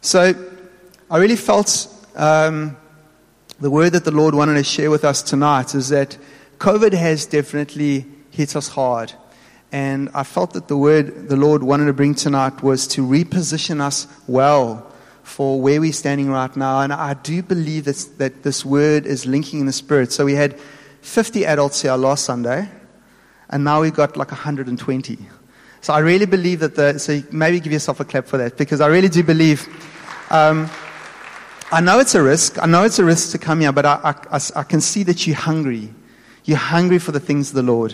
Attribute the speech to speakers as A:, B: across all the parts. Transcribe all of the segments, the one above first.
A: So I really felt the word that the Lord wanted to share with us tonight is that COVID has definitely hit us hard. And I felt that the word the Lord wanted to bring tonight was to reposition us well for where we're standing right now. And I do believe that this word is linking in the spirit. So we had 50 adults here last Sunday, and now we've got like 120. So I really believe that so maybe give yourself a clap for that, because I really do believe, I know it's a risk. I know it's a risk to come here, but I can see that you're hungry. You're hungry for the things of the Lord.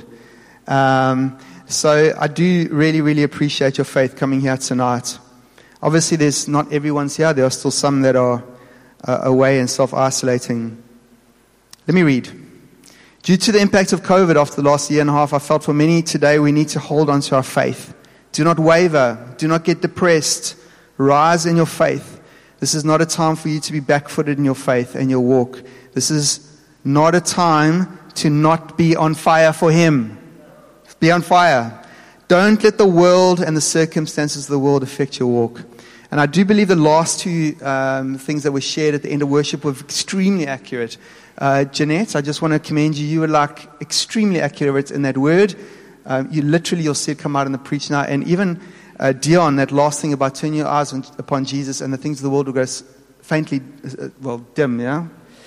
A: So I do really, really appreciate your faith coming here tonight. Obviously, there's not everyone's here. There are still some that are away and self-isolating. Let me read. Due to the impact of COVID after the last year and a half, I felt for many today we need to hold on to our faith. Do not waver. Do not get depressed. Rise in your faith. This is not a time for you to be back-footed in your faith and your walk. This is not a time to not be on fire for Him. Be on fire. Don't let the world and the circumstances of the world affect your walk. And I do believe the last two things that were shared at the end of worship were extremely accurate. Jeanette, I just want to commend you. You were like extremely accurate in that word. You literally, you'll see it come out in the preach now. And even Dion, that last thing about turning your eyes upon Jesus and the things of the world will go faintly, dim, yeah?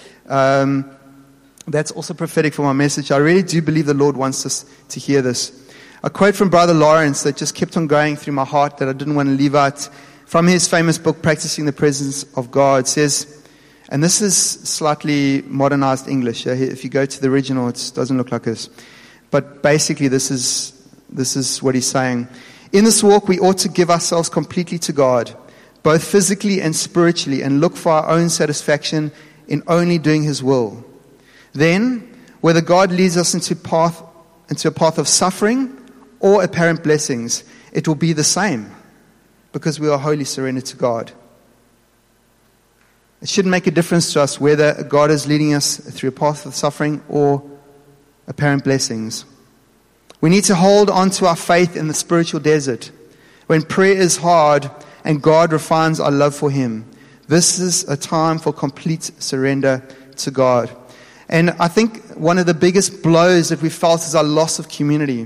A: That's also prophetic for my message. I really do believe the Lord wants us to hear this. A quote from Brother Lawrence that just kept on going through my heart that I didn't want to leave out from his famous book, Practicing the Presence of God, says, and this is slightly modernized English. If you go to the original, it doesn't look like this. But basically, this is what he's saying. In this walk, we ought to give ourselves completely to God, both physically and spiritually, and look for our own satisfaction in only doing His will. Then, whether God leads us into a path of suffering or apparent blessings, it will be the same, because we are wholly surrendered to God. It shouldn't make a difference to us whether God is leading us through a path of suffering or apparent blessings. We need to hold on to our faith in the spiritual desert, when prayer is hard and God refines our love for Him. This is a time for complete surrender to God. And I think one of the biggest blows that we felt is our loss of community.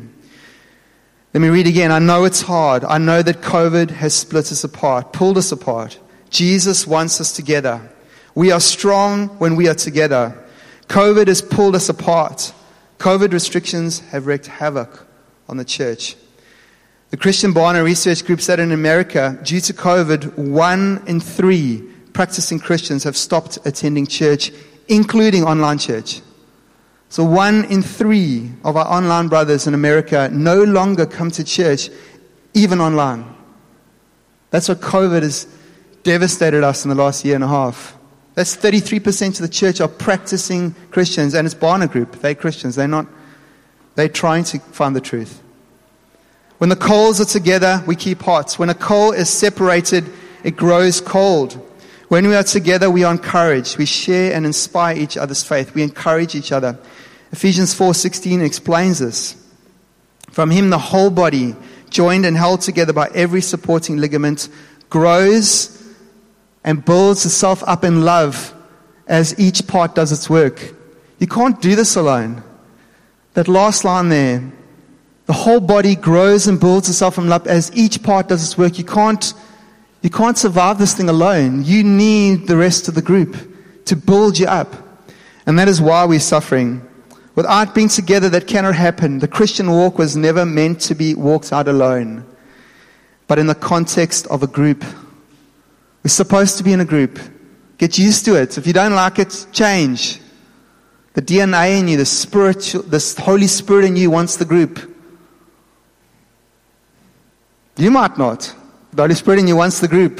A: Let me read again. I know it's hard. I know that COVID has split us apart, pulled us apart. Jesus wants us together. We are strong when we are together. COVID has pulled us apart. COVID restrictions have wreaked havoc on the church. The Christian Barna Research Group said in America, due to COVID, 1 in 3 practicing Christians have stopped attending church, including online church. So 1 in 3 of our online brothers in America no longer come to church, even online. That's what COVID has devastated us in the last year and a half. That's 33% of the church are practicing Christians, and it's Barna Group. They're Christians. They're trying to find the truth. When the coals are together, we keep hot. When a coal is separated, it grows cold. When we are together, we are encouraged. We share and inspire each other's faith. We encourage each other. Ephesians 4:16 explains this. From Him, the whole body, joined and held together by every supporting ligament, grows and builds itself up in love as each part does its work. You can't do this alone. That last line there, the whole body grows and builds itself in love as each part does its work. You can't survive this thing alone. You need the rest of the group to build you up. And that is why we're suffering. Without being together, that cannot happen. The Christian walk was never meant to be walked out alone, but in the context of a group. We're supposed to be in a group. Get used to it. If you don't like it, change. The DNA in you, the Holy Spirit in you wants the group. You might not. The Holy Spirit in you wants the group.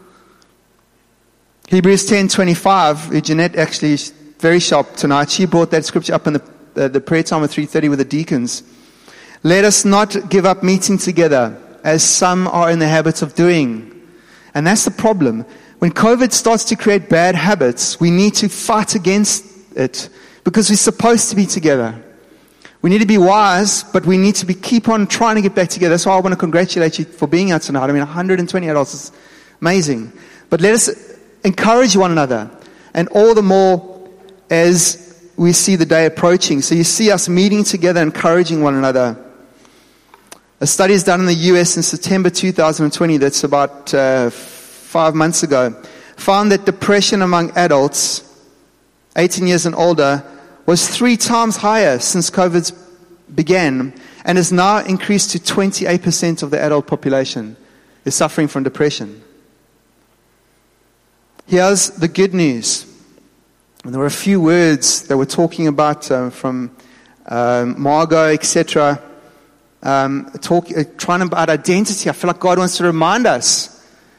A: Hebrews 10:25. Jeanette actually is very sharp tonight. She brought that scripture up in the prayer time at 3:30 with the deacons. Let us not give up meeting together, as some are in the habit of doing. And that's the problem. When COVID starts to create bad habits, we need to fight against it, because we're supposed to be together. We need to be wise, but we need to keep on trying to get back together. That's why I want to congratulate you for being here tonight. I mean, 120 adults is amazing. But let us encourage one another, and all the more as we see the day approaching. So you see us meeting together, encouraging one another. A study is done in the US in September 2020, that's about 5 months ago, found that depression among adults 18 years and older was 3 times higher since COVID began, and has now increased to 28% of the adult population is suffering from depression. Here's the good news. And there were a few words that we're talking about from Margot, etc. Trying about identity. I feel like God wants to remind us.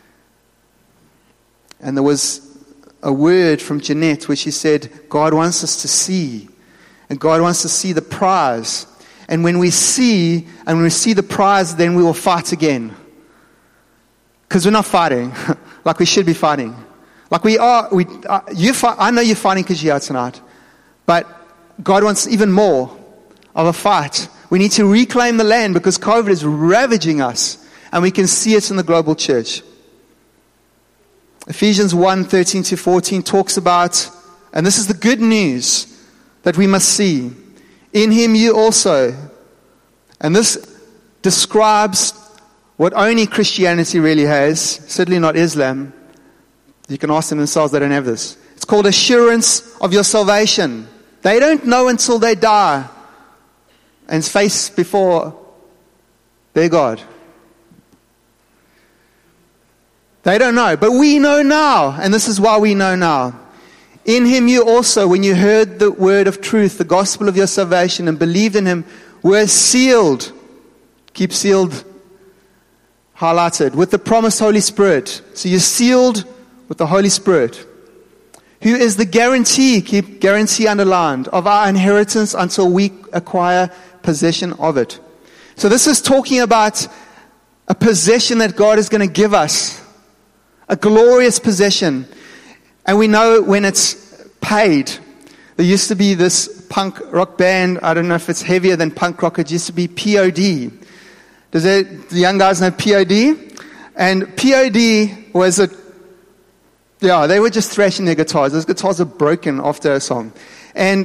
A: And there was a word from Jeanette where she said, God wants us to see. And God wants to see the prize. And when we see, and when we see the prize, then we will fight again. Because we're not fighting like we should be fighting. Like we are, I know you're fighting because you're here tonight. But God wants even more of a fight. We need to reclaim the land because COVID is ravaging us. And we can see it in the global church. Ephesians 1:13-14 talks about, and this is the good news that we must see. In him you also, and this describes what only Christianity really has, certainly not Islam. You can ask them themselves, they don't have this. It's called assurance of your salvation. They don't know until they die and face before their God. They don't know, but we know now, and this is why we know now. In him you also, when you heard the word of truth, the gospel of your salvation, and believed in him, were sealed. Keep sealed highlighted with the promised Holy Spirit. So you're sealed with the Holy Spirit, who is the guarantee, keep guarantee underlined, of our inheritance until we acquire possession of it. So this is talking about a possession that God is going to give us, a glorious possession. And we know when it's paid. There used to be this punk rock band, I don't know if it's heavier than punk rock, it used to be POD. The young guys know POD? And POD was they were just thrashing their guitars. Those guitars are broken after a song. And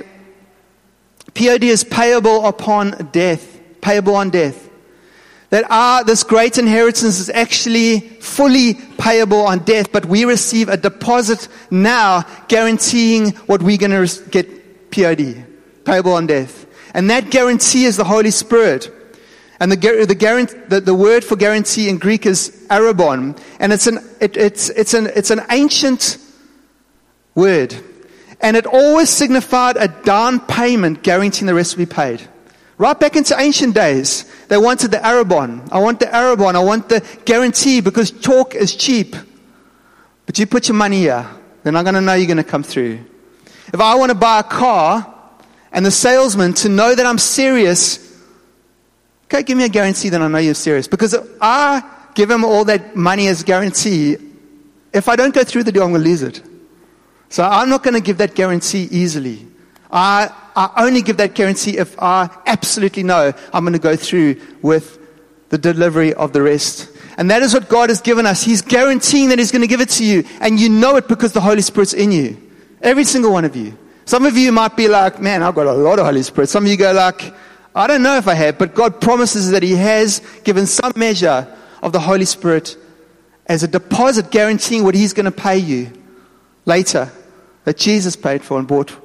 A: POD is payable upon death. Payable on death. That this great inheritance is actually fully payable on death, but we receive a deposit now guaranteeing what we're going to get POD. Payable on death. And that guarantee is the Holy Spirit. And the word for guarantee in Greek is arabon, and it's an ancient word, and it always signified a down payment guaranteeing the rest to be paid. Right back into ancient days, they wanted the arabon. I want the arabon. I want the guarantee because talk is cheap. But you put your money here, then I'm going to know you're going to come through. If I want to buy a car, and the salesman to know that I'm serious. Okay, give me a guarantee that I know you're serious. Because if I give him all that money as guarantee, if I don't go through the deal, I'm going to lose it. So I'm not going to give that guarantee easily. I only give that guarantee if I absolutely know I'm going to go through with the delivery of the rest. And that is what God has given us. He's guaranteeing that He's going to give it to you. And you know it because the Holy Spirit's in you. Every single one of you. Some of you might be like, man, I've got a lot of Holy Spirit. Some of you go like, I don't know if I have, but God promises that He has given some measure of the Holy Spirit as a deposit guaranteeing what He's going to pay you later, that Jesus paid for and bought.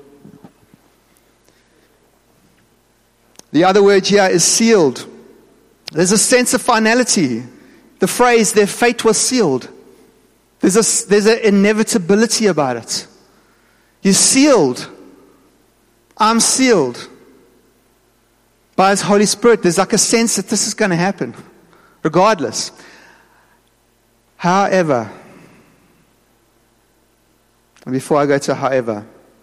A: The other word here is sealed. There's a sense of finality. The phrase, their fate was sealed. There's an inevitability about it. You're sealed. I'm sealed. By His Holy Spirit, there's like a sense that this is going to happen, regardless. However, and before I go to however,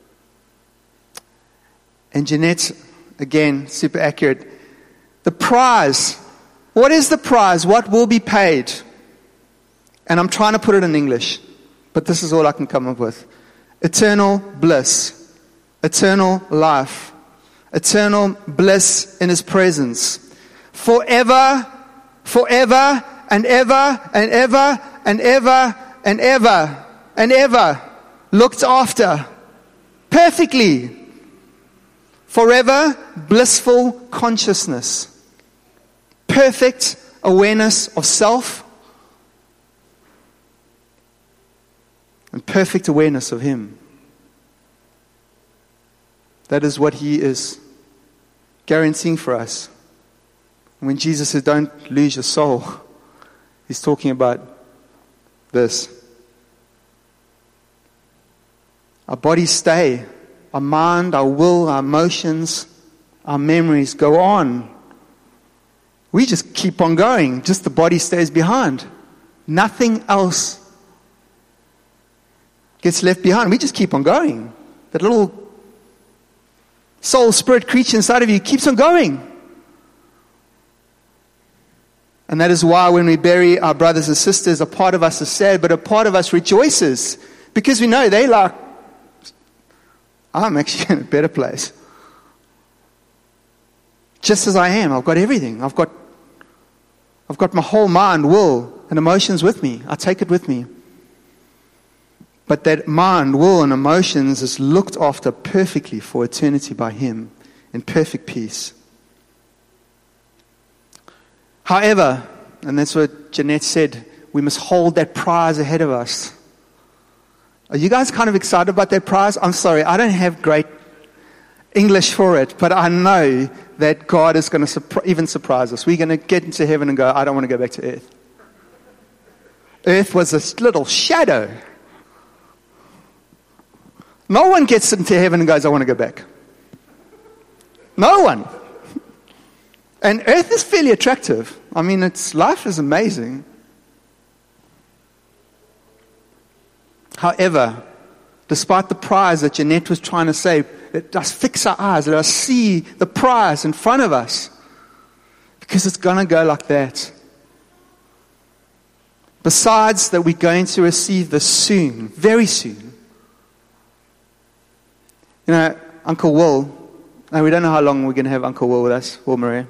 A: and Jeanette, again, super accurate, the prize, what is the prize? What will be paid? And I'm trying to put it in English, but this is all I can come up with. Eternal bliss, eternal life, eternal bliss in His presence. Forever, forever, and ever, and ever, and ever, and ever and ever looked after perfectly. Forever blissful consciousness. Perfect awareness of self. And perfect awareness of Him. That is what He is guaranteeing for us. When Jesus says, don't lose your soul, He's talking about this. Our bodies stay. Our mind, our will, our emotions, our memories go on. We just keep on going. Just the body stays behind. Nothing else gets left behind. We just keep on going. That little soul, spirit creature inside of you keeps on going. And that is why when we bury our brothers and sisters, a part of us is sad, but a part of us rejoices. Because we know they like, I'm actually in a better place. Just as I am, I've got everything. I've got my whole mind, will, and emotions with me. I take it with me. But that mind, will, and emotions is looked after perfectly for eternity by Him in perfect peace. However, and that's what Jeanette said, we must hold that prize ahead of us. Are you guys kind of excited about that prize? I'm sorry, I don't have great English for it, but I know that God is going to even surprise us. We're going to get into heaven and go, I don't want to go back to earth. Earth was this little shadow. No one gets into heaven and goes, I want to go back. No one. And earth is fairly attractive. I mean, life is amazing. However, despite the prize that Jeanette was trying to say, let us fix our eyes, let us see the prize in front of us. Because it's going to go like that. Besides that, we're going to receive this soon, very soon. You know, Uncle Will, and we don't know how long we're going to have Uncle Will with us, Will Maria.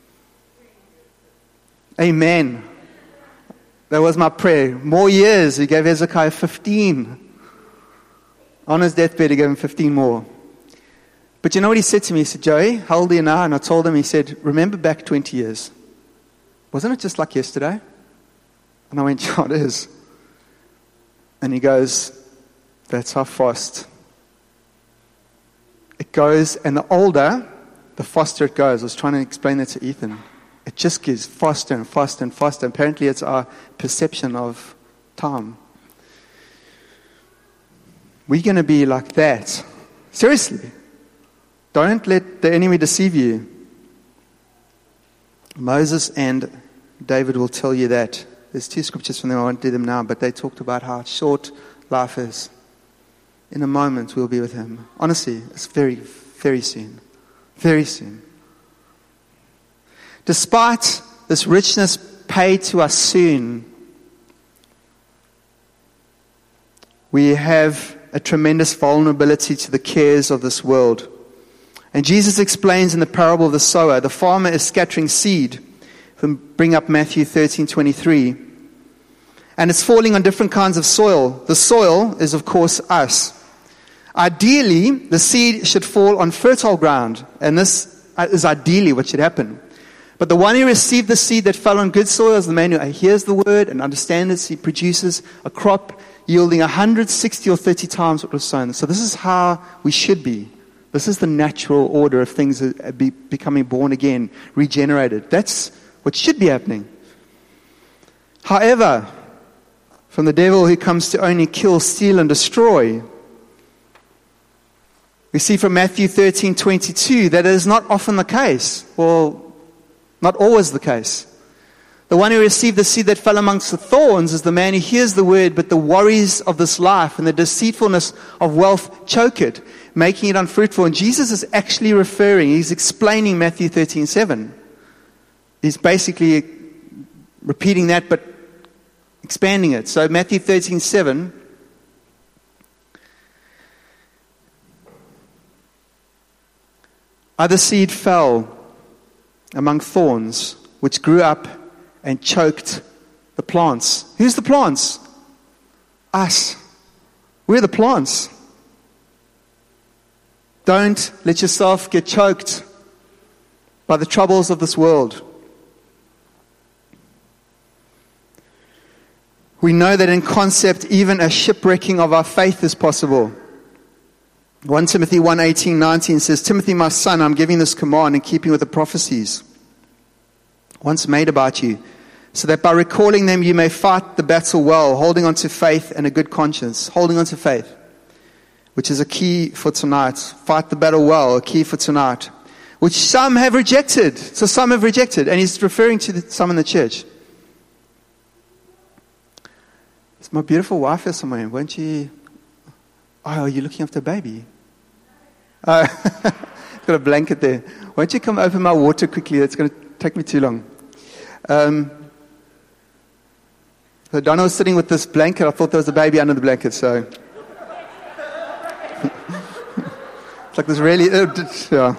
A: Amen. That was my prayer. More years. He gave Hezekiah 15. On his deathbed, he gave him 15 more. But you know what he said to me? He said, Joey, how old are you now? And I told him, he said, remember back 20 years. Wasn't it just like yesterday? And I went, yeah, it is. And he goes, that's how fast it goes. And the older, the faster it goes. I was trying to explain that to Ethan. It just gets faster and faster and faster. Apparently, it's our perception of time. We're going to be like that. Seriously. Don't let the enemy deceive you. Moses and David will tell you that. There's 2 scriptures from them. I won't do them now, but they talked about how short life is. In a moment, we'll be with Him. Honestly, it's very, very soon. Very soon. Despite this richness paid to us soon, we have a tremendous vulnerability to the cares of this world. And Jesus explains in the parable of the sower, the farmer is scattering seed. Bring up Matthew 13:23. And it's falling on different kinds of soil. The soil is, of course, us. Ideally, the seed should fall on fertile ground. And this is ideally what should happen. But the one who received the seed that fell on good soil is the man who hears the word and understands it. He produces a crop yielding 160 or 30 times what was sown. So this is how we should be. This is the natural order of things becoming born again, regenerated. That's what should be happening. However, from the devil who comes to only kill, steal, and destroy, we see from Matthew 13:22 that it is not often the case. Well, not always the case. The one who received the seed that fell amongst the thorns is the man who hears the word, but the worries of this life and the deceitfulness of wealth choke it, making it unfruitful. And Jesus is actually he's explaining Matthew 13:7. He's basically repeating that, but expanding it. So Matthew 13:7. Other seed fell among thorns, which grew up and choked the plants. Who's the plants? Us. We're the plants. Don't let yourself get choked by the troubles of this world. We know that in concept, even a shipwrecking of our faith is possible. 1 Timothy 1:18-19 says, Timothy, my son, I'm giving this command in keeping with the prophecies once made about you, so that by recalling them you may fight the battle well, holding on to faith and a good conscience. Holding on to faith, which is a key for tonight. Fight the battle well, a key for tonight. Which some have rejected. So some have rejected. And he's referring to some in the church. Is my beautiful wife here somewhere? Won't you... Oh, are you looking after a baby? Oh, got a blanket there. Won't you come open my water quickly? It's going to take me too long. So Donna was sitting with this blanket. I thought there was a baby under the blanket, so... It's like this really... yeah.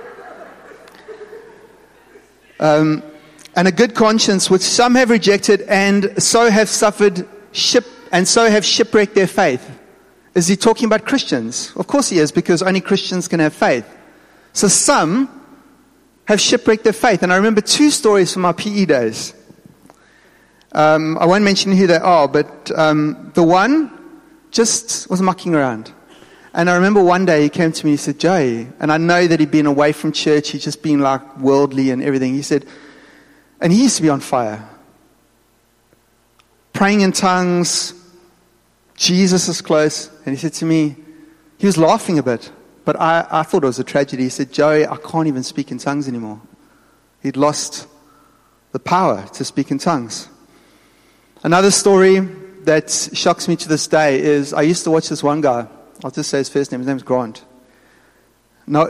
A: And a good conscience, which some have rejected and so have shipwrecked their faith. Is he talking about Christians? Of course he is, because only Christians can have faith. So some have shipwrecked their faith. And I remember two stories from my PE days. I won't mention who they are, but the one just was mucking around. And I remember one day he came to me, he said, Jay, and I know that he'd been away from church, he'd just been like worldly and everything. He said, and he used to be on fire. Praying in tongues, Jesus is close. And he said to me, he was laughing a bit, but I thought it was a tragedy. He said, Joey, I can't even speak in tongues anymore. He'd lost the power to speak in tongues. Another story that shocks me to this day is I used to watch this one guy. I'll just say his first name. His name's Grant. No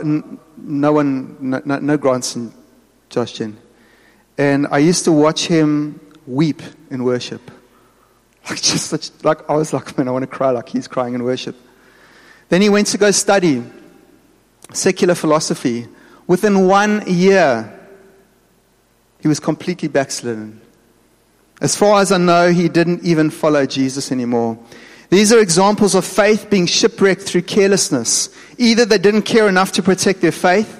A: Grants in Josh Jen. And I used to watch him weep in worship. I was like, man, I want to cry like he's crying in worship. Then he went to go study secular philosophy. Within 1 year, he was completely backslidden. As far as I know, he didn't even follow Jesus anymore. These are examples of faith being shipwrecked through carelessness. Either they didn't care enough to protect their faith.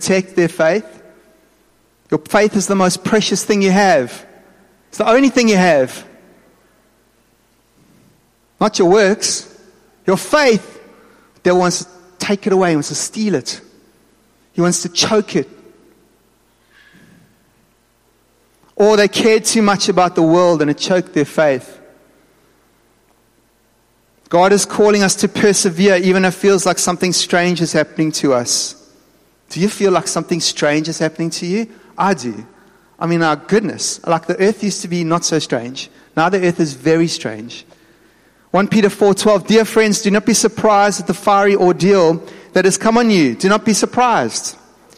A: Your faith is the most precious thing you have. It's the only thing you have. Not your works. Your faith. The devil wants to take it away. He wants to steal it. He wants to choke it. Or they cared too much about the world and it choked their faith. God is calling us to persevere even if it feels like something strange is happening to us. Do you feel like something strange is happening to you? I do. I mean, our goodness. Like the earth used to be not so strange. Now the earth is very strange. 1 Peter 4:12, dear friends, do not be surprised at the fiery ordeal that has come on you. Do not be surprised.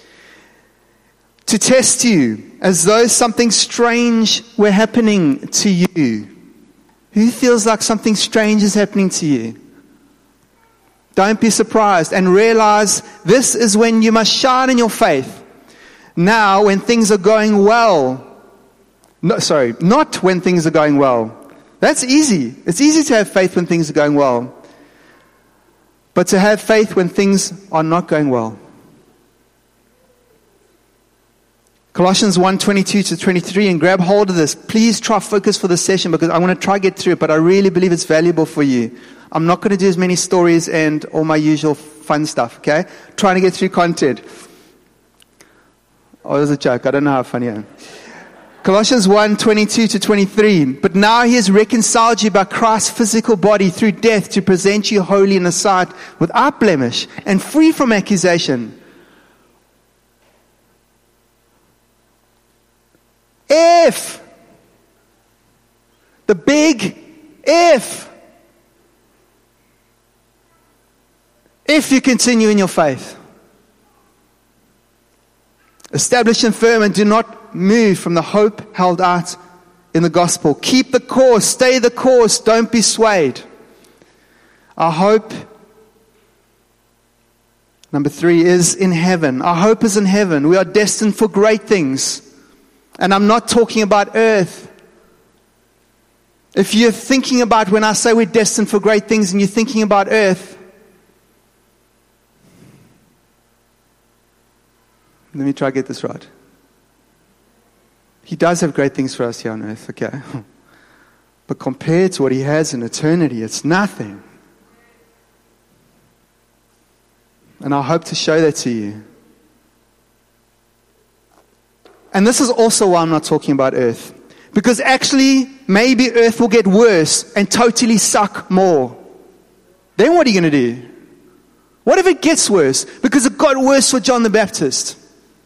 A: To test you as though something strange were happening to you. Who feels like something strange is happening to you? Don't be surprised and realize this is when you must shine in your faith. Now, when things are going well. Not when things are going well. That's easy. It's easy to have faith when things are going well. But to have faith when things are not going well. Colossians 1:22-23, and grab hold of this. Please try focus for this session because I want to try get through it, but I really believe it's valuable for you. I'm not going to do as many stories and all my usual fun stuff, okay? Trying to get through content. Oh, it was a joke. I don't know how funny I am. Colossians 1:22-23, but now he has reconciled you by Christ's physical body through death to present you holy in the sight without blemish and free from accusation. If, the big if you continue in your faith, establish and firm and do not move from the hope held out in the gospel. Keep the course, stay the course, don't be swayed. Our hope, number 3, is in heaven. Our hope is in heaven. We are destined for great things. And I'm not talking about earth. If you're thinking about when I say we're destined for great things and you're thinking about earth, let me try to get this right. He does have great things for us here on earth, okay? But compared to what He has in eternity, it's nothing. And I hope to show that to you. And this is also why I'm not talking about earth. Because actually, maybe earth will get worse and totally suck more. Then what are you going to do? What if it gets worse? Because it got worse for John the Baptist.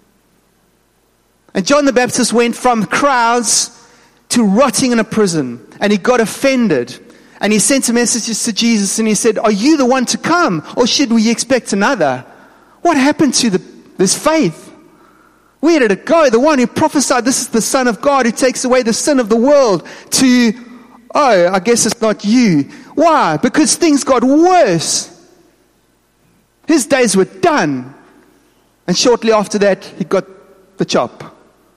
A: And John the Baptist went from crowds to rotting in a prison. And he got offended. And he sent messages to Jesus and he said, are you the one to come? Or should we expect another? What happened to this faith? Where did it go? The one who prophesied, this is the Son of God who takes away the sin of the world, to, oh, I guess it's not you. Why? Because things got worse. His days were done. And shortly after that, he got the chop.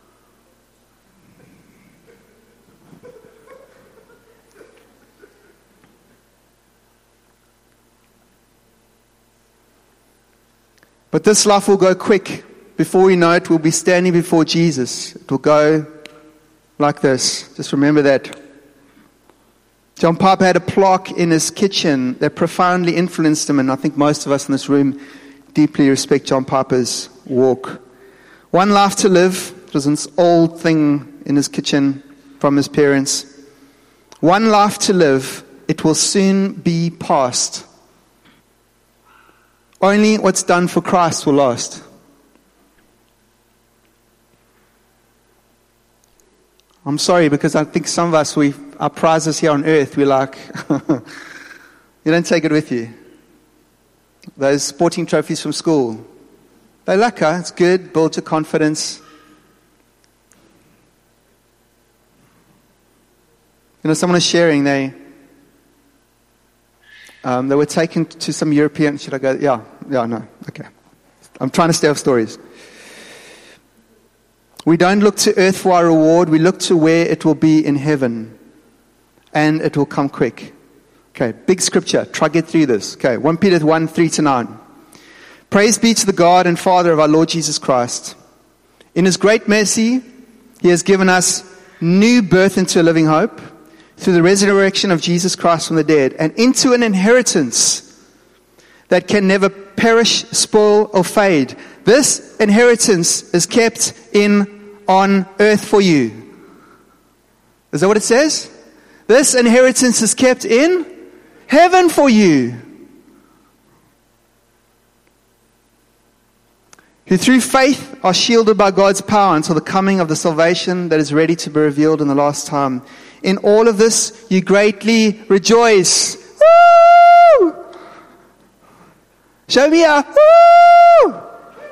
A: But this life will go quick. Before we know it, we'll be standing before Jesus. It will go like this. Just remember that. John Piper had a plaque in his kitchen that profoundly influenced him, and I think most of us in this room deeply respect John Piper's walk. One life to live. It was an old thing in his kitchen from his parents. One life to live. It will soon be past. Only what's done for Christ will last. I'm sorry, because I think some of us, our prizes here on earth, we're like, you don't take it with you. Those sporting trophies from school, they're lacquer, it's good, builds your confidence. You know, someone was sharing, they were taken to some European, should I go? Yeah, no, okay. I'm trying to stay off stories. We don't look to earth for our reward. We look to where it will be in heaven. And it will come quick. Okay, big scripture. Try to get through this. Okay, 1 Peter 1, 3-9. Praise be to the God and Father of our Lord Jesus Christ. In His great mercy, He has given us new birth into a living hope through the resurrection of Jesus Christ from the dead, and into an inheritance that can never perish, spoil, or fade. This inheritance is kept on earth for you. Is that what it says? This inheritance is kept in heaven for you. Who through faith are shielded by God's power until the coming of the salvation that is ready to be revealed in the last time. In all of this you greatly rejoice. Woo! Show me a woo!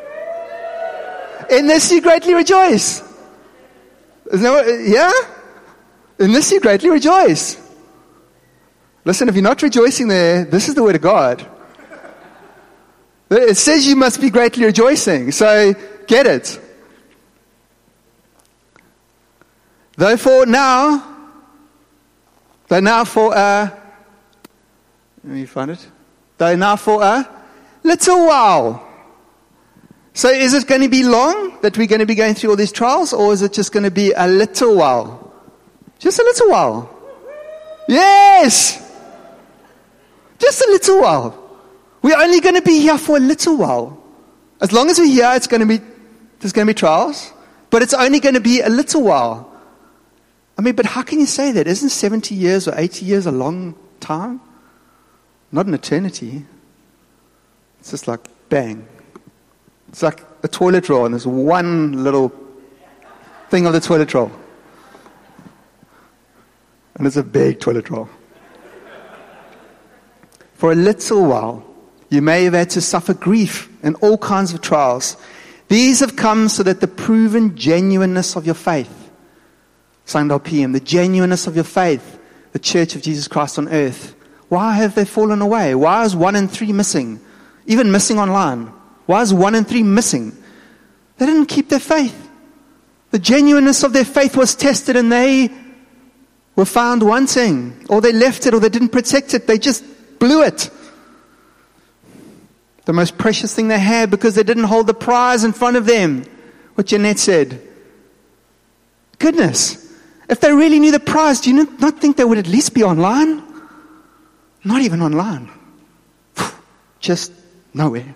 A: In this you greatly rejoice. Isn't that what, yeah? In this you greatly rejoice. Listen, if you're not rejoicing there, this is the word of God. It says you must be greatly rejoicing. So, get it. Though now for a little while. So is it going to be long that we're going to be going through all these trials, or is it just going to be a little while? Just a little while. Yes! Just a little while. We're only going to be here for a little while. As long as we're here, there's going to be trials, but it's only going to be a little while. I mean, but how can you say that? Isn't 70 years or 80 years a long time? Not an eternity. It's just like bang. It's like a toilet roll, and there's one little thing of the toilet roll. And it's a big toilet roll. For a little while, you may have had to suffer grief and all kinds of trials. These have come so that the proven genuineness of your faith, Sunday PM, the genuineness of your faith, the Church of Jesus Christ on earth, why have they fallen away? Why is 1 in 3 missing? Even missing online. Why is 1 in 3 missing? They didn't keep their faith. The genuineness of their faith was tested, and they were found wanting, or they left it, or they didn't protect it. They just blew it. The most precious thing they had, because they didn't hold the prize in front of them. What Jeanette said. Goodness. If they really knew the prize, do you not think they would at least be online? Not even online. Just nowhere.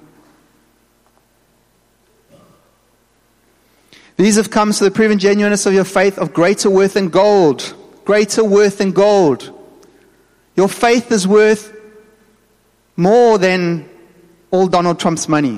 A: These have come to the proven genuineness of your faith of greater worth than gold. Greater worth than gold. Your faith is worth more than all Donald Trump's money.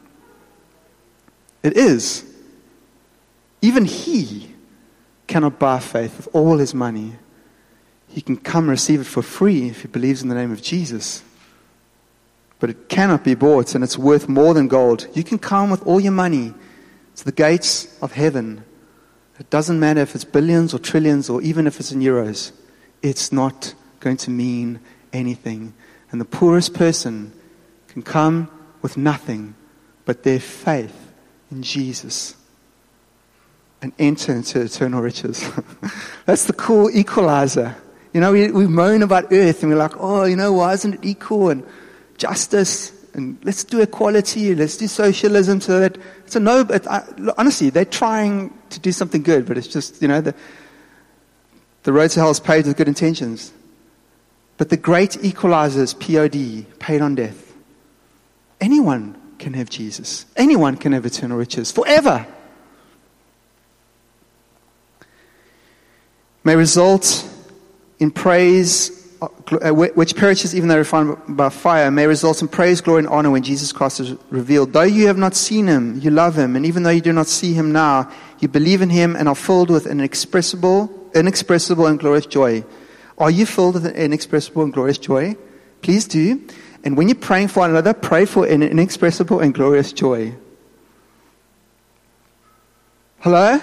A: It is. Even he cannot buy faith with all his money. He can come receive it for free if he believes in the name of Jesus. But it cannot be bought, and it's worth more than gold. You can come with all your money to the gates of heaven. It doesn't matter if it's billions or trillions or even if it's in euros. It's not going to mean anything. And the poorest person can come with nothing but their faith in Jesus and enter into eternal riches. That's the cool equalizer. You know, we moan about earth and we're like, oh, you know, why isn't it equal and justice? And let's do equality, let's do socialism so that it's a no. Honestly, they're trying to do something good, but it's just, you know, the road to hell is paved with good intentions. But the great equalizer is POD, paid on death. Anyone can have Jesus. Anyone can have eternal riches forever. May result in praise, which perishes even though refined by fire, may result in praise, glory, and honor when Jesus Christ is revealed. Though you have not seen him, you love him. And even though you do not see him now, you believe in him and are filled with an inexpressible and glorious joy. Are you filled with an inexpressible and glorious joy? Please do. And when you're praying for one another, pray for an inexpressible and glorious joy. Hello?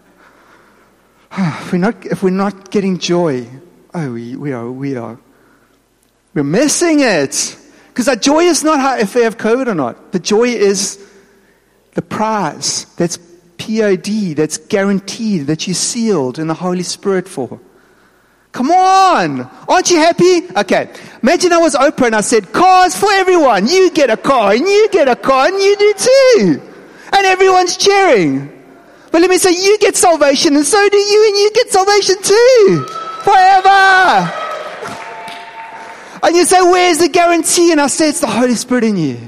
A: If we're not getting joy, we're missing it. Because our joy is not how, if we have COVID or not. The joy is the prize that's POD, that's guaranteed, that you're sealed in the Holy Spirit for. Come on! Aren't you happy? Okay. Imagine I was Oprah and I said, cars for everyone. You get a car and you get a car and you do too. And everyone's cheering. But let me say, you get salvation and so do you, and you get salvation too. Forever. And you say, where's the guarantee? And I say, it's the Holy Spirit in you.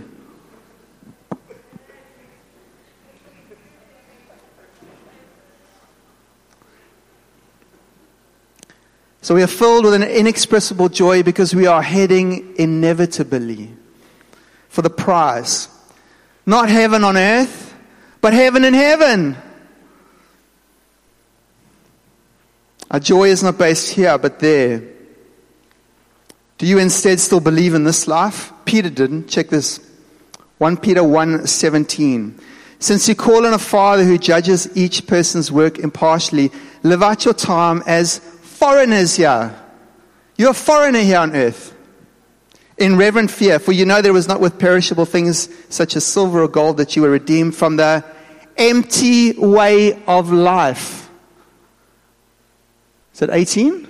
A: So we are filled with an inexpressible joy because we are heading inevitably for the prize. Not heaven on earth, but heaven in heaven. Our joy is not based here, but there. Do you instead still believe in this life? Peter didn't. Check this. 1 Peter 1:17. Since you call on a Father who judges each person's work impartially, live out your time as foreigners here. You're a foreigner here on earth. In reverent fear, for you know there was not with perishable things such as silver or gold that you were redeemed from the empty way of life. Is that 18?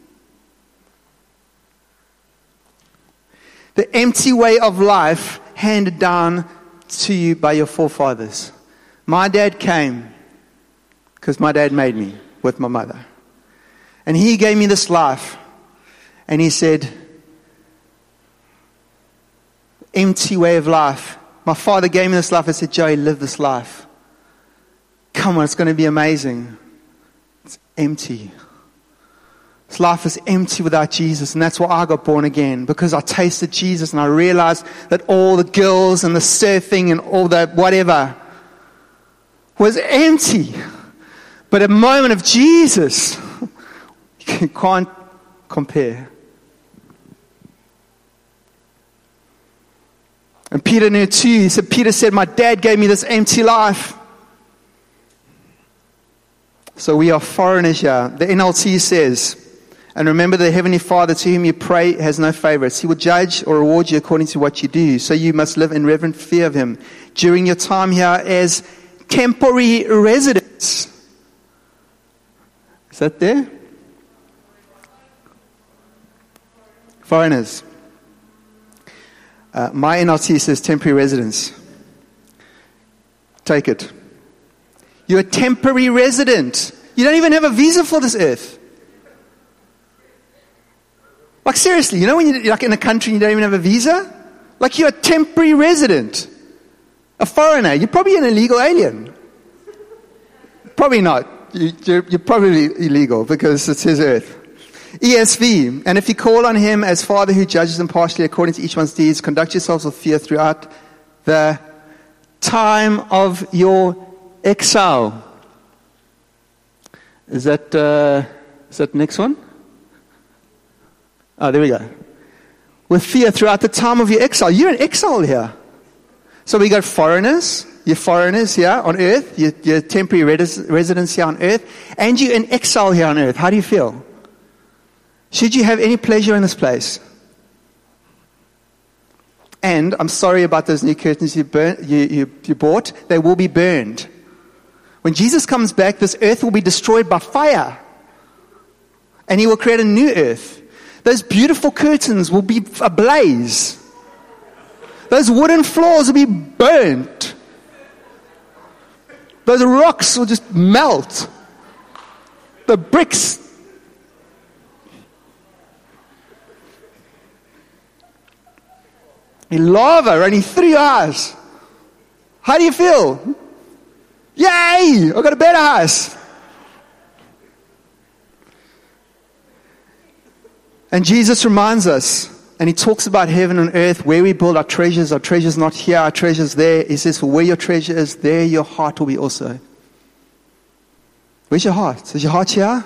A: The empty way of life handed down to you by your forefathers. My dad came because my dad made me with my mother. And he gave me this life. And he said, empty way of life. My father gave me this life. I said, Joey, live this life. Come on, it's going to be amazing. It's empty. This life is empty without Jesus. And that's why I got born again. Because I tasted Jesus and I realized that all the girls and the surfing and all the whatever was empty. But at the moment of Jesus, you can't compare. And Peter knew too. Peter said, my dad gave me this empty life. So we are foreigners here. The NLT says, and remember the Heavenly Father to whom you pray has no favorites. He will judge or reward you according to what you do. So you must live in reverent fear of Him during your time here as temporary residents. Is that there? Foreigners. My NLT says temporary residents. Take it. You're a temporary resident. You don't even have a visa for this earth. Like seriously, you know when you're like in a country and you don't even have a visa? Like you're a temporary resident. A foreigner. You're probably an illegal alien. Probably not. You're probably illegal because it's his earth. ESV. And if you call on him as Father who judges impartially according to each one's deeds, conduct yourselves with fear throughout the time of your exile. Is that next one? Oh, there we go. With fear throughout the time of your exile. You're in exile here. So we got foreigners. You're foreigners here on earth. You're temporary residents here on earth. And you're in exile here on earth. How do you feel? Should you have any pleasure in this place? And I'm sorry about those new curtains you bought. They will be burned. When Jesus comes back, this earth will be destroyed by fire. And he will create a new earth. Those beautiful curtains will be ablaze. Those wooden floors will be burnt. Those rocks will just melt. The bricks. In lava running through your house. How do you feel? Yay! I've got a better house. And Jesus reminds us, and he talks about heaven and earth, where we build our treasures not here, our treasures there. He says, for where your treasure is, there your heart will be also. Where's your heart? Is your heart here?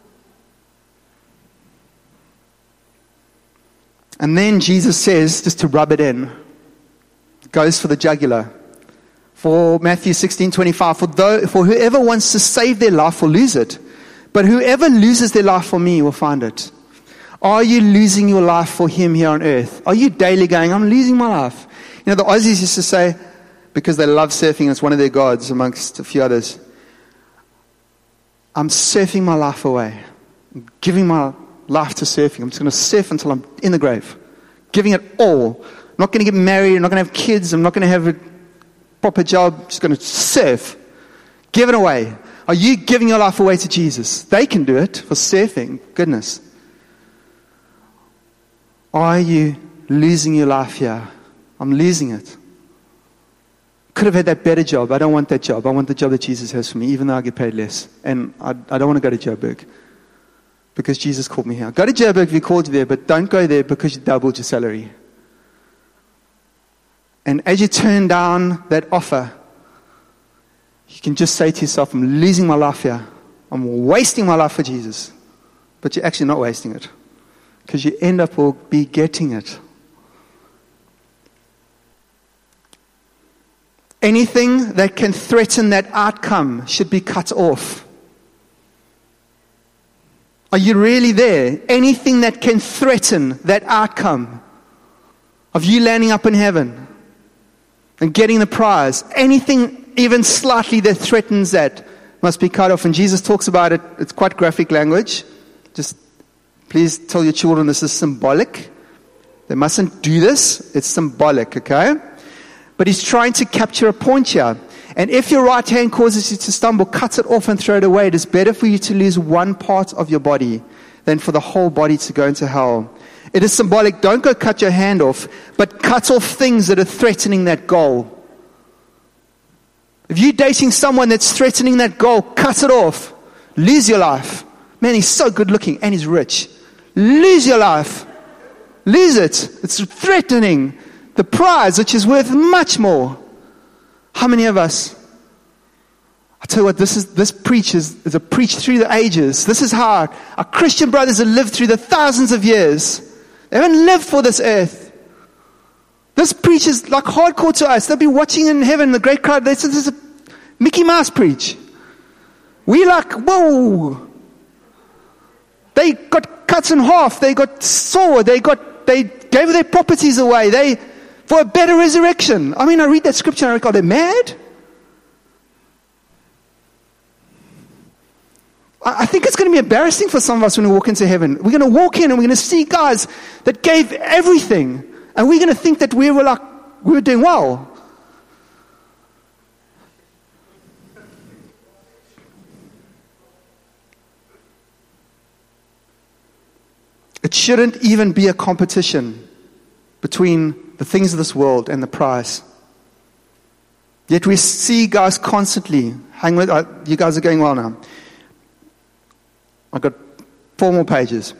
A: And then Jesus says, just to rub it in, goes for the jugular. For Matthew 16:25, for whoever wants to save their life will lose it, but whoever loses their life for me will find it. Are you losing your life for him here on earth? Are you daily going, I'm losing my life? You know, the Aussies used to say, because they love surfing, it's one of their gods amongst a few others, I'm surfing my life away. I'm giving my life to surfing. I'm just going to surf until I'm in the grave. Giving it all. I'm not going to get married. I'm not going to have kids. I'm not going to have a proper job. I'm just going to surf. Give it away. Are you giving your life away to Jesus? They can do it for surfing. Goodness. Are you losing your life here? I'm losing it. Could have had that better job. I don't want that job. I want the job that Jesus has for me, even though I get paid less. And I don't want to go to Joburg because Jesus called me here. Go to Joburg if he called you there, but don't go there because you doubled your salary. And as you turn down that offer, you can just say to yourself, I'm losing my life here. I'm wasting my life for Jesus. But you're actually not wasting it, because you end up will be getting it. Anything that can threaten that outcome should be cut off. Are you really there? Anything that can threaten that outcome of you landing up in heaven and getting the prize, anything even slightly that threatens that must be cut off. And Jesus talks about it. It's quite graphic language. Just please tell your children this is symbolic. They mustn't do this. It's symbolic, okay? But he's trying to capture a point here. And if your right hand causes you to stumble, cut it off and throw it away. It is better for you to lose one part of your body than for the whole body to go into hell. It is symbolic. Don't go cut your hand off, but cut off things that are threatening that goal. If you're dating someone that's threatening that goal, cut it off. Lose your life. Man, he's so good looking and he's rich. Lose your life. Lose it. It's threatening the prize, which is worth much more. How many of us? I tell you what, this preach is a preach through the ages. This is how our Christian brothers have lived through the thousands of years. They haven't lived for this earth. This preach is like hardcore to us. They'll be watching in heaven, the great crowd. They say this is a Mickey Mouse preach. We like, whoa. They got cuts in half. They got sword. They gave their properties away. For a better resurrection. I mean, I read that scripture and I go, are they mad? I think it's going to be embarrassing for some of us when we walk into heaven. We're going to walk in and we're going to see guys that gave everything. And we're going to think that we were doing well. It shouldn't even be a competition between the things of this world and the prize. Yet we see guys constantly, hang with, you guys are going well now. I've got 4 more pages.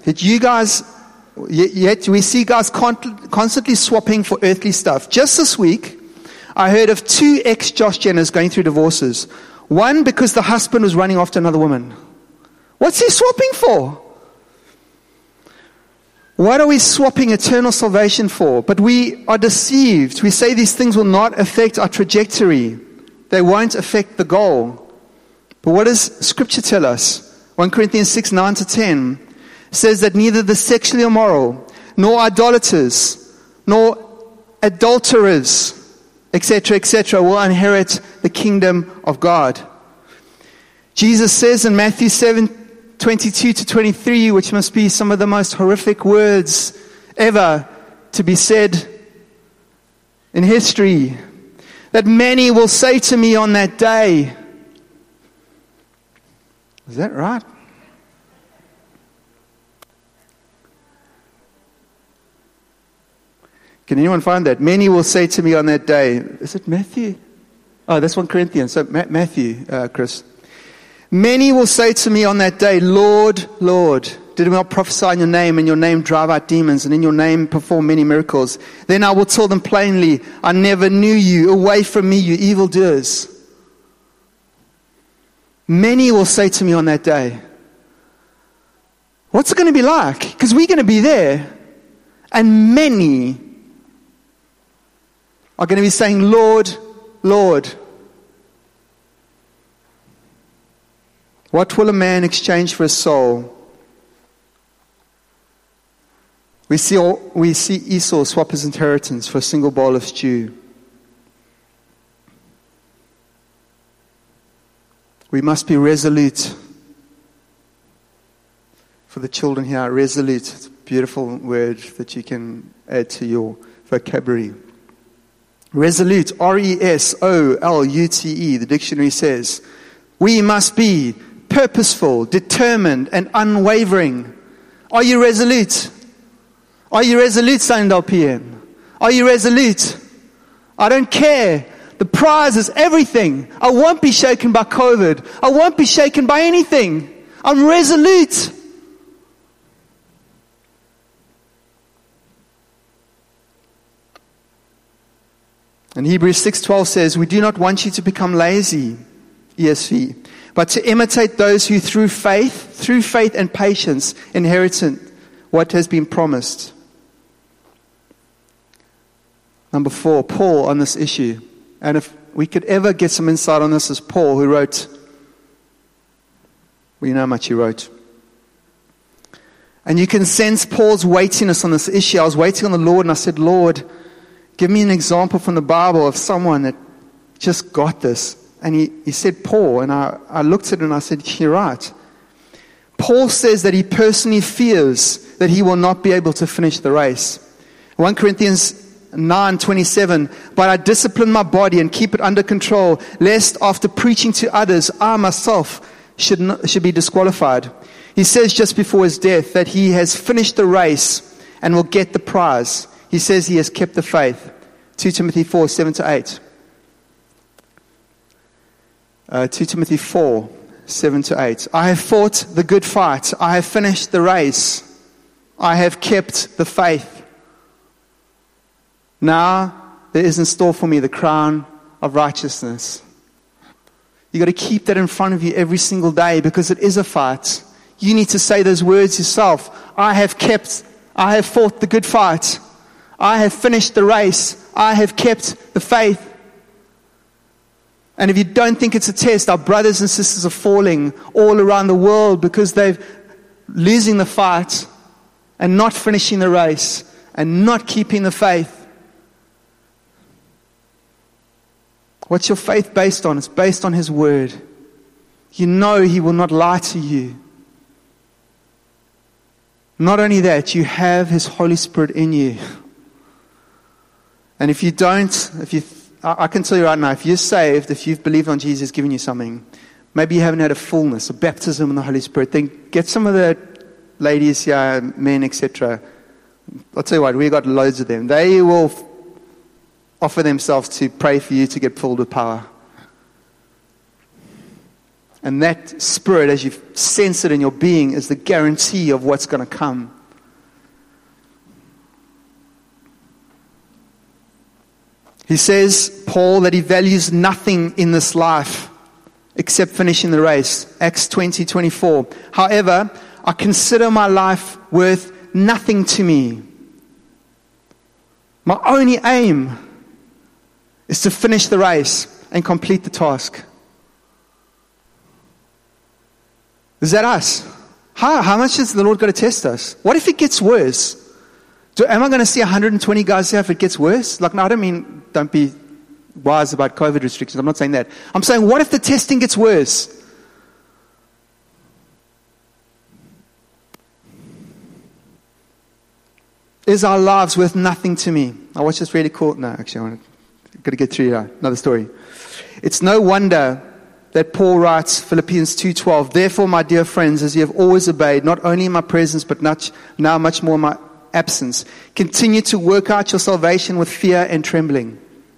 A: Yet we see guys constantly swapping for earthly stuff. Just this week, I heard of 2 ex-Josh Jenners going through divorces. One because the husband was running after another woman. What's he swapping for? What are we swapping eternal salvation for? But we are deceived. We say these things will not affect our trajectory. They won't affect the goal. But what does Scripture tell us? 1 Corinthians 6, 9-10 says that neither the sexually immoral, nor idolaters, nor adulterers, etc., will inherit the kingdom of God. Jesus says in Matthew 7:22-23, which must be some of the most horrific words ever to be said in history, that many will say to me on that day, is that right? Can anyone find that? Many will say to me on that day, is it Matthew? Oh, that's 1 Corinthians. So Matthew, Chris. Many will say to me on that day, Lord, Lord, did we not prophesy in your name, and your name drive out demons, and in your name perform many miracles? Then I will tell them plainly, I never knew you. Away from me, you evildoers. Many will say to me on that day. What's it going to be like? Because we're going to be there. And many are going to be saying, Lord, Lord. What will a man exchange for a soul? We see Esau swap his inheritance for a single bowl of stew. We must be resolute. For the children here, resolute. It's a beautiful word that you can add to your vocabulary. Resolute, R-E-S-O-L-U-T-E, the dictionary says. We must be purposeful, determined, and unwavering. Are you resolute? Are you resolute, Sunningdale PM? Are you resolute? I don't care. The prize is everything. I won't be shaken by COVID. I won't be shaken by anything. I'm resolute. And Hebrews 6:12 says, we do not want you to become lazy, ESV, but to imitate those who through faith and patience inherit what has been promised. Number 4, Paul on this issue. And if we could ever get some insight on this, is Paul, who wrote, well, you know how much he wrote. And you can sense Paul's weightiness on this issue. I was waiting on the Lord, and I said, Lord, give me an example from the Bible of someone that just got this. And he said Paul, and I looked at it and I said, you're right. Paul says that he personally fears that he will not be able to finish the race. 1 Corinthians 9:27, but I discipline my body and keep it under control, lest after preaching to others, I myself should be disqualified. He says just before his death that he has finished the race and will get the prize. He says he has kept the faith. 2 Timothy 4, 7-8. 2 Timothy 4, 7-8. I have fought the good fight. I have finished the race. I have kept the faith. Now there is in store for me the crown of righteousness. You've got to keep that in front of you every single day, because it is a fight. You need to say those words yourself. I have fought the good fight. I have finished the race. I have kept the faith. And if you don't think it's a test, our brothers and sisters are falling all around the world because they're losing the fight and not finishing the race and not keeping the faith. What's your faith based on? It's based on His Word. you know He will not lie to you. Not only that, you have His Holy Spirit in you. And if you don't, I can tell you right now, if you're saved, if you've believed on Jesus giving you something, maybe you haven't had a fullness, a baptism in the Holy Spirit, then get some of the ladies here, men, etc. I'll tell you what, we've got loads of them. They will offer themselves to pray for you to get filled with power. And that Spirit, as you sense it in your being, is the guarantee of what's going to come. He says, Paul, that he values nothing in this life except finishing the race. Acts 20:24. However, I consider my life worth nothing to me. My only aim is to finish the race and complete the task. Is that us? How much is the Lord going to test us? What if it gets worse? Am I going to see 120 guys here if it gets worse? Like, no, I don't mean don't be wise about COVID restrictions. I'm not saying that. I'm saying, what if the testing gets worse? Is our lives worth nothing to me? I watched this really cool. No, actually, I've got to get through here. Another story. It's no wonder that Paul writes, Philippians 2:12, therefore, my dear friends, as you have always obeyed, not only in my presence, but now much more in my absence, continue to work out your salvation with fear and trembling.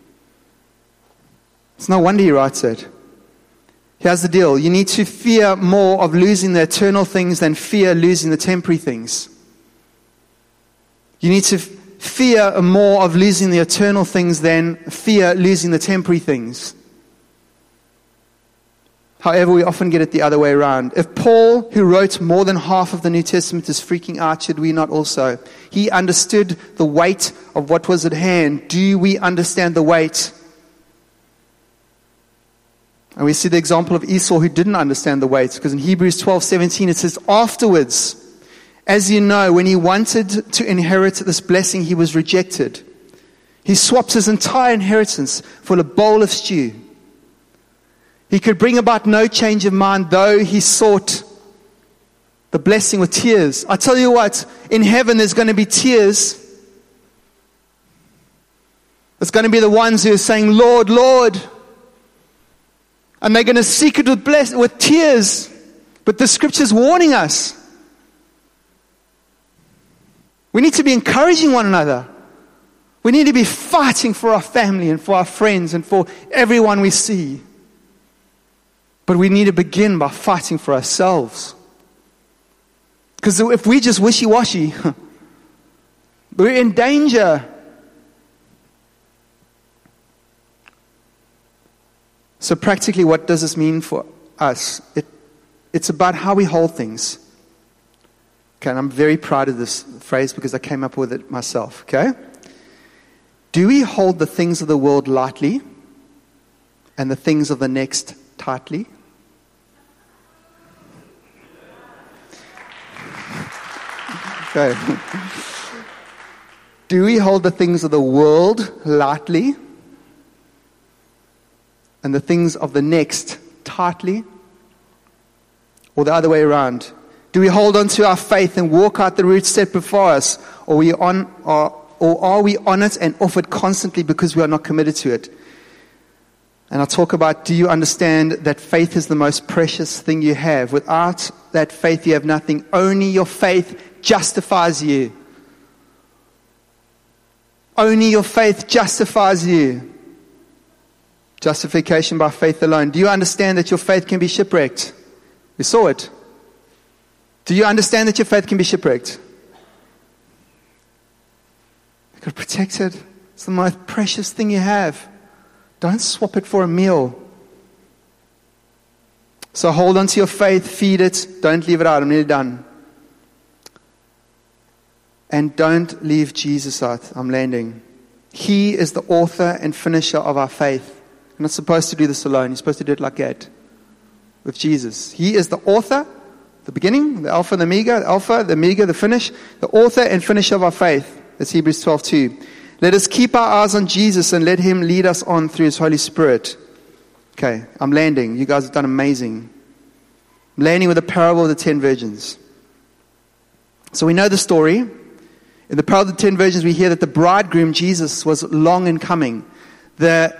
A: It's no wonder he writes it. Here's the deal. You need to fear more of losing the eternal things than fear losing the temporary things. You need to fear more of losing the eternal things than fear losing the temporary things. However, we often get it the other way around. If Paul, who wrote more than half of the New Testament, is freaking out, should we not also? He understood the weight of what was at hand. Do we understand the weight? And we see the example of Esau, who didn't understand the weight, because in Hebrews 12:17 it says, afterwards, as you know, when he wanted to inherit this blessing, he was rejected. He swapped his entire inheritance for a bowl of stew. He could bring about no change of mind, though he sought the blessing with tears. I tell you what, in heaven there's going to be tears. It's going to be the ones who are saying, Lord, Lord. And they're going to seek it with tears. But the scripture's warning us. We need to be encouraging one another. We need to be fighting for our family and for our friends and for everyone we see. But we need to begin by fighting for ourselves. Because if we just wishy-washy, we're in danger. So practically, what does this mean for us? It's about how we hold things. Okay, and I'm very proud of this phrase because I came up with it myself, okay? Do we hold the things of the world lightly and the things of the next tightly? Okay. Do we hold the things of the world lightly and the things of the next tightly? Or the other way around? Do we hold on to our faith and walk out the route set before us? Or are we on it and off it constantly because we are not committed to it? And I'll talk about, do you understand that faith is the most precious thing you have? Without that faith, you have nothing. Only your faith justifies you. Only your faith justifies you. Justification by faith alone. Do you understand that your faith can be shipwrecked? We saw it. Do you understand that your faith can be shipwrecked? You've got to protect it. It's the most precious thing you have. Don't swap it for a meal. So hold on to your faith, feed it, don't leave it out. I'm nearly done. And don't leave Jesus out. I'm landing. He is the author and finisher of our faith. You're not supposed to do this alone. You're supposed to do it like that. With Jesus. He is the author, the beginning, the Alpha, the Omega, the finish, the author and finisher of our faith. That's Hebrews 12:2. Let us keep our eyes on Jesus and let Him lead us on through His Holy Spirit. Okay, I'm landing. You guys have done amazing. landing with the parable of the 10 virgins. So we know the story. In the parable of the 10 virgins, we hear that the bridegroom, Jesus, was long in coming. The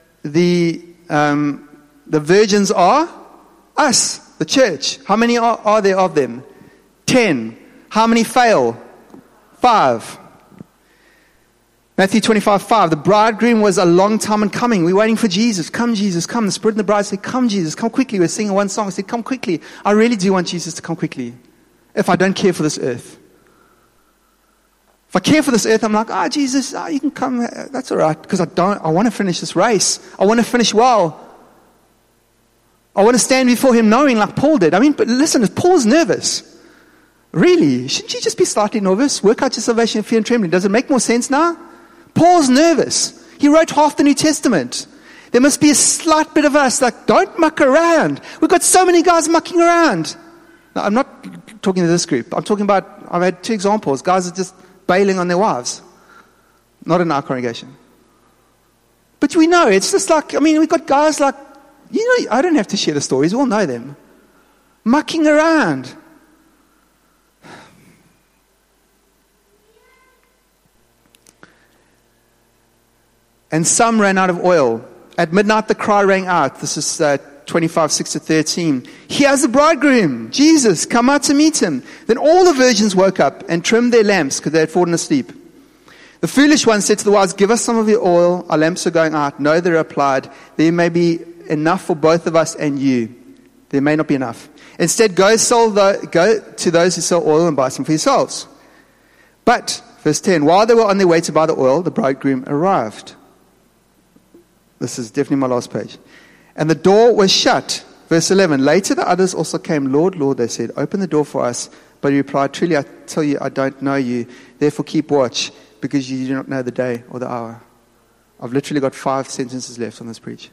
A: virgins are us, the church. How many are there of them? 10. How many fail? 5. Matthew 25:5. The bridegroom was a long time in coming. We're waiting for Jesus. Come, Jesus, come. The Spirit and the bride say, come, Jesus, come quickly. We're singing one song. We said, come quickly. I really do want Jesus to come quickly. If I don't care for this earth. If I care for this earth, I'm like, Jesus, you can come. That's all right. Because I want to finish this race. I want to finish well. I want to stand before Him knowing like Paul did. I mean, but listen, if Paul's nervous, really, shouldn't you just be slightly nervous? Work out your salvation in fear and trembling. Does it make more sense now? Paul's nervous. He wrote half the New Testament. There must be a slight bit of us like, don't muck around. We've got so many guys mucking around. Now, I'm not talking to this group. I'm talking about, I've had 2 examples. Guys are just bailing on their wives. Not in our congregation. But we know, it's just like, we've got guys like, I don't have to share the stories. We all know them. Mucking around. And some ran out of oil. At midnight the cry rang out. This is 25:6-13. Here's the bridegroom, Jesus, come out to meet him. Then all the virgins woke up and trimmed their lamps because they had fallen asleep. The foolish one said to the wise, give us some of your oil. Our lamps are going out. No, they replied, there may be enough for both of us and you. There may not be enough. Instead, go to those who sell oil and buy some for yourselves. But, verse 10, while they were on their way to buy the oil, the bridegroom arrived. This is definitely my last page. And the door was shut. Verse 11. Later the others also came. Lord, Lord, they said, open the door for us. But he replied, truly I tell you, I don't know you. Therefore keep watch, because you do not know the day or the hour. I've literally got 5 sentences left on this preach.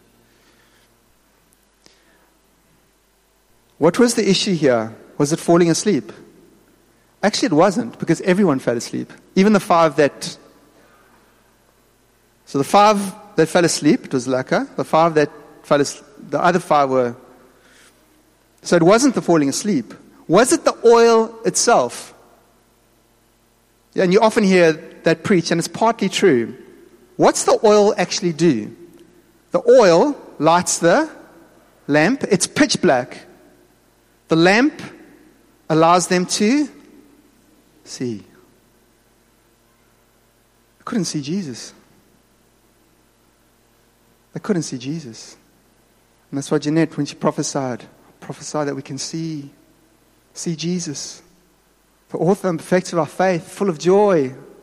A: What was the issue here? Was it falling asleep? Actually, it wasn't, because everyone fell asleep. Even the 5 that... So the 5 that fell asleep, it was Laka. The 5 that fell asleep, the other 5 were... So it wasn't the falling asleep. Was it the oil itself? Yeah, and you often hear that preached, and it's partly true. What's the oil actually do? The oil lights the lamp. It's pitch black. The lamp allows them to see. They couldn't see Jesus. They couldn't see Jesus. And that's why Jeanette, when she prophesied that we can see Jesus. The author and perfecter of our faith, full of joy,